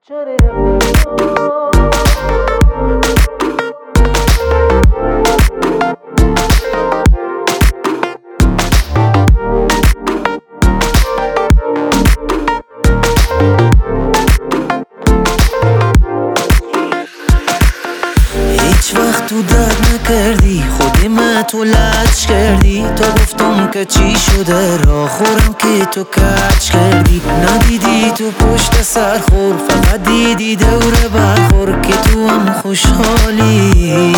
هیچ وقت تو درد نکردی، خودی من تو لج کردی. تا گفتم که چی شده راه خورم که تو کج کردی. ندیدی تو پشت سر خور، فقط دیدی دوره برخور که تو هم خوشحالی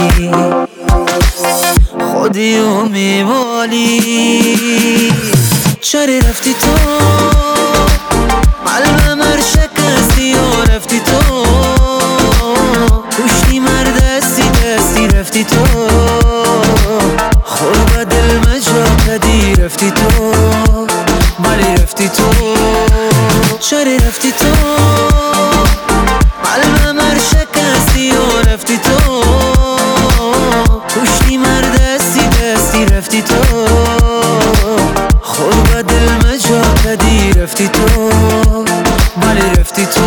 خودی و میبالی. چرا رفتی تو قلبم هر شکستی و رفتی تو کشتی مر دستی رفتی تو خور دل مجا کدی رفتی تو بلی رفتی تو. چرا رفتی تو قلبم هر شکستی و رفتی تو کشتی مر دستی رفتی تو خور دل مجا کدی رفتی تو بلی رفتی تو.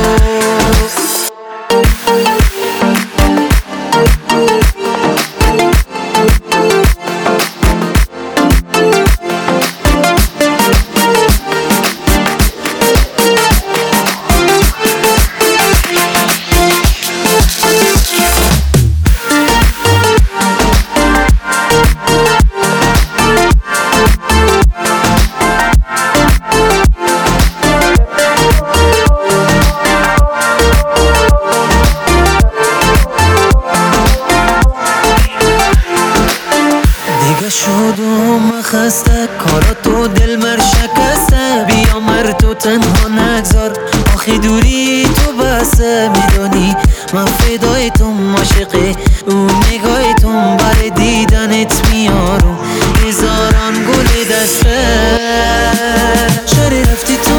شدم خسته کارا تو دل مر شکسته. بیا مر تو تنها نگذار آخی دوری تو بسه. میدونی من فدای تو عاشقی اون نگاه تو بر دیدنت میارم هزاران گل دسته. چرا رفتی تو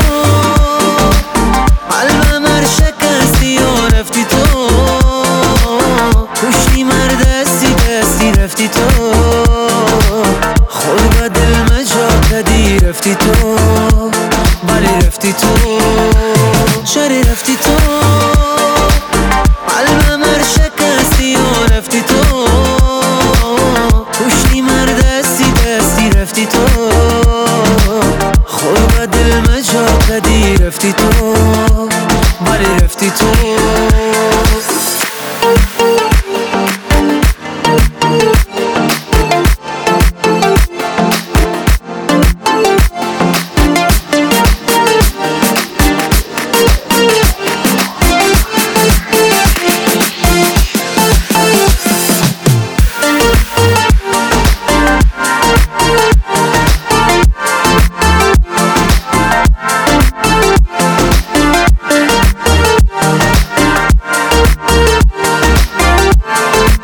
قلبم هر شکستی و رفتی تو کشتی مر دستی رفتی تو خور دل مجا کدی رفتی تو بلی رفتی تو. چرا رفتی تو قلبم هر شکستی و رفتی تو کشتی مر دستی رفتی تو خور دل مجا کدی رفتی تو بلی رفتی تو.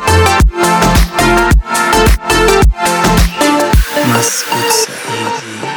مسعود سعیدی